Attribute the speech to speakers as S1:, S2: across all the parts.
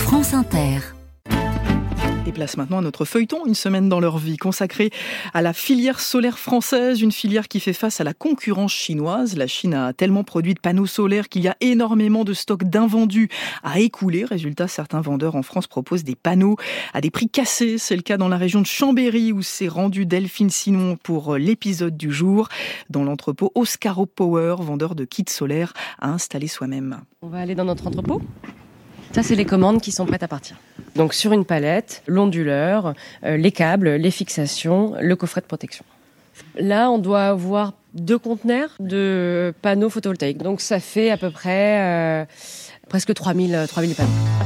S1: France Inter.
S2: Et place maintenant à notre feuilleton, une semaine dans leur vie, consacrée à la filière solaire française, une filière qui fait face à la concurrence chinoise. La Chine a tellement produit de panneaux solaires qu'il y a énormément de stocks d'invendus à écouler. Résultat, certains vendeurs en France proposent des panneaux à des prix cassés. C'est le cas dans la région de Chambéry où s'est rendue Delphine Simon pour l'épisode du jour, dans l'entrepôt Oscaro Power, vendeur de kits solaires à installer soi-même.
S3: On va aller dans notre entrepôt. Ça, c'est les commandes qui sont prêtes à partir. Donc sur une palette, l'onduleur, les câbles, les fixations, le coffret de protection. Là, on doit avoir 2 conteneurs de panneaux photovoltaïques. Donc ça fait à peu près presque 3000 panneaux.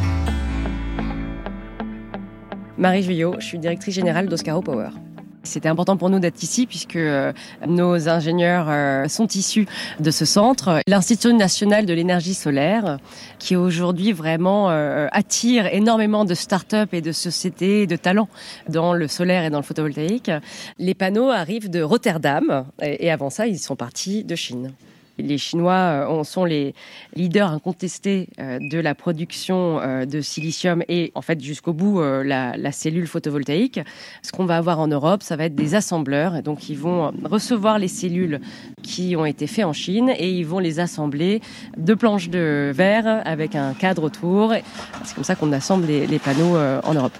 S3: Marie Juillot, je suis directrice générale d'Oscaro Power. C'était important pour nous d'être ici puisque nos ingénieurs sont issus de ce centre. L'Institut national de l'énergie solaire qui aujourd'hui vraiment attire énormément de start-up et de sociétés et de talents dans le solaire et dans le photovoltaïque. Les panneaux arrivent de Rotterdam et avant ça, ils sont partis de Chine. Les Chinois sont les leaders incontestés de la production de silicium et en fait jusqu'au bout la cellule photovoltaïque. Ce qu'on va avoir en Europe, ça va être des assembleurs. Donc ils vont recevoir les cellules qui ont été faites en Chine et ils vont les assembler 2 planches de verre avec un cadre autour. C'est comme ça qu'on assemble les panneaux en Europe.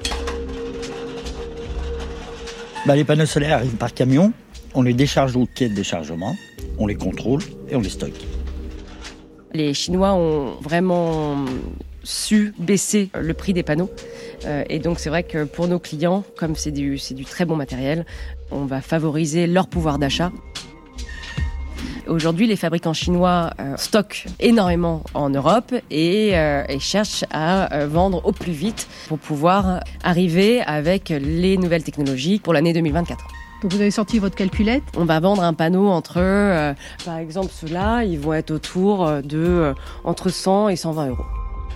S4: Les panneaux solaires arrivent par camion. On les décharge au quai de déchargement, on les contrôle et on les stocke.
S3: Les Chinois ont vraiment su baisser le prix des panneaux. Et donc c'est vrai que pour nos clients, comme c'est du très bon matériel, on va favoriser leur pouvoir d'achat. Aujourd'hui, les fabricants chinois stockent énormément en Europe et cherchent à vendre au plus vite pour pouvoir arriver avec les nouvelles technologies pour l'année 2024.
S5: Donc vous avez sorti votre calculette.
S3: On va vendre un panneau entre, par exemple ceux-là, ils vont être autour de entre 100 et 120 euros.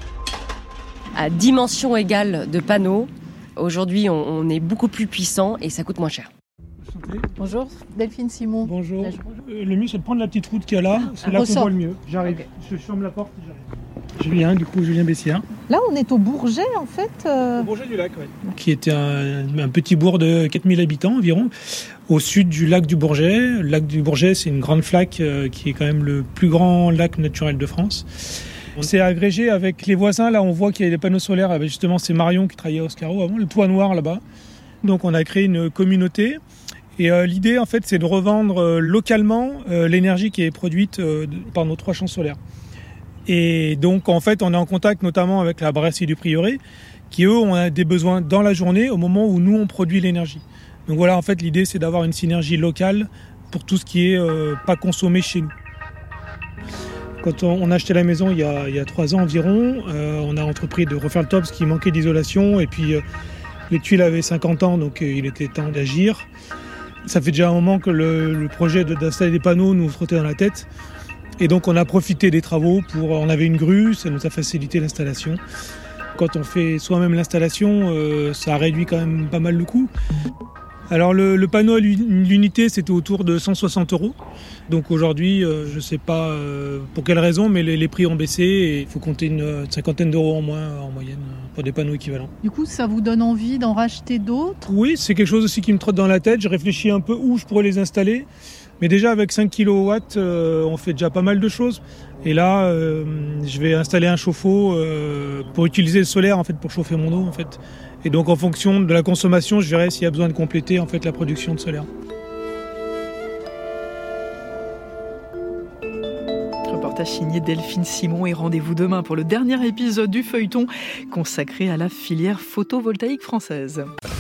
S3: À dimension égale de panneaux, aujourd'hui on est beaucoup plus puissant et ça coûte moins cher.
S5: Bonjour, Delphine Simon.
S6: Bonjour. Le mieux c'est de prendre la petite route qu'il y a là, c'est là qu'on voit le mieux. J'arrive, okay. Je ferme la porte et j'arrive. Julien Bessière.
S5: Là, on est au Bourget, en fait.
S6: Au Bourget du lac, oui. Qui était un petit bourg de 4000 habitants environ, au sud du lac du Bourget. Le lac du Bourget, c'est une grande flaque qui est quand même le plus grand lac naturel de France. On s'est agrégé avec les voisins. Là, on voit qu'il y a des panneaux solaires. Justement, c'est Marion qui travaillait à Oscaro avant, le toit noir là-bas. Donc, on a créé une communauté. Et l'idée, en fait, c'est de revendre localement l'énergie qui est produite par nos 3 champs solaires. Et donc, en fait, on est en contact notamment avec la brasserie du Prieuré, qui, eux, ont des besoins dans la journée, au moment où nous, on produit l'énergie. Donc voilà, en fait, l'idée, c'est d'avoir une synergie locale pour tout ce qui est pas consommé chez nous. Quand on a acheté la maison il y a 3 ans environ, on a entrepris de refaire le toit parce qu'il manquait d'isolation. Et puis, les tuiles avaient 50 ans, donc il était temps d'agir. Ça fait déjà un moment que le projet d'installer des panneaux nous frottait dans la tête. Et donc on a profité des travaux on avait une grue, ça nous a facilité l'installation. Quand on fait soi-même l'installation, ça réduit quand même pas mal le coût. Alors le panneau à l'unité, c'était autour de 160 €. Donc aujourd'hui, je ne sais pas pour quelle raison, mais les prix ont baissé et il faut compter une cinquantaine d'euros en moins en moyenne pour des panneaux équivalents.
S5: Du coup, ça vous donne envie d'en racheter d'autres ?
S6: Oui, c'est quelque chose aussi qui me trotte dans la tête. Je réfléchis un peu où je pourrais les installer. Mais déjà avec 5 kW, on fait déjà pas mal de choses. Et là, je vais installer un chauffe-eau pour utiliser le solaire en fait, pour chauffer mon eau. En fait. Et donc en fonction de la consommation, je verrai s'il y a besoin de compléter en fait, la production de solaire.
S2: Reportage signé Delphine Simon et rendez-vous demain pour le dernier épisode du feuilleton consacré à la filière photovoltaïque française.